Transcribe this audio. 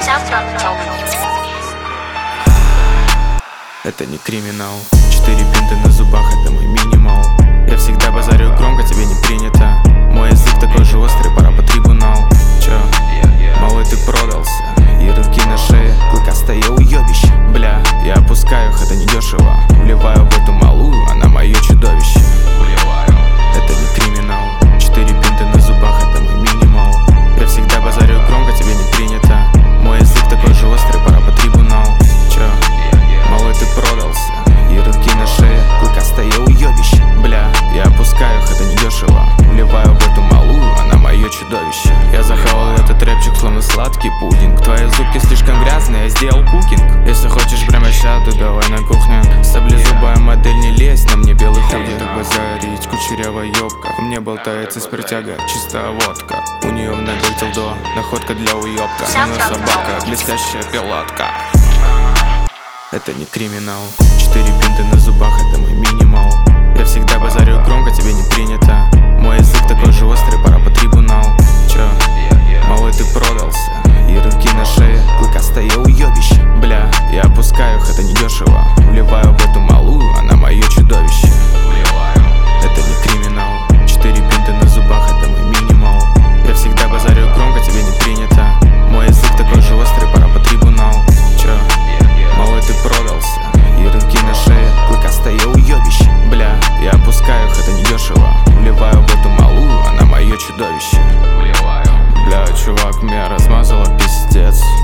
Это не криминал. 4 бинта на зубах, это мой минимал. Я всегда базарю громко, тебе не принято. Мой язык такой же острый, пора по трибунал. Чё? Малой, ты продался. Ярлыки на шее, клыкастое уёбище. Бля, я опускаю их, это недешево. Вливаю в эту малую, она мое чудовище. Это не криминал. 4 бинта на зубах, это мой минимал. Я всегда базарю громко, тебе не принято. Мой язык такой же острый, пора по трибунал. Чё? Малой, ты продался. Ярлыки на шее, клыкастое уёбище. Бля, я опускаю их, это недешево. Вливаю в эту малую, она мое чудовище. Я захавал этот рэпчик, словно сладкий пудинг. Твои зубки слишком грязные, я сделал кукинг. Если хочешь прямо сейчас, то давай на кухню. Саблезубая модель, не лезь, на мне белый худи. Так базарить, кучерявая ёбка. У меня болтается спиртяга, чистая водка. У нее в ногах дилдо, находка для уёбка. Она собака, блестящая пилотка. Это не криминал. 4 бинта на зубах, это мой минимал. Я всегда базарю громко, тебе не принято. Мой язык такой же острый, пора по трибунал. Чё? Малой, ты продался. Ярлыки на шее, клыкастое уёбище. Бля, я опускаю их, это недешево. Вливаю в эту малую, она мое чудовище. Это не криминал. 4 бинта на зубах, это мой минимал. Я всегда базарю громко, тебе не принято. Мой язык такой же острый, пора по трибунал. Чё? Малой, ты продался. Ярлыки на шее, клыкастое уёбище. Бля, я опускаю их, это недешево. Вливаю в эту малую, она мое чудовище. Бля, чувак, меня размазала, пиздец.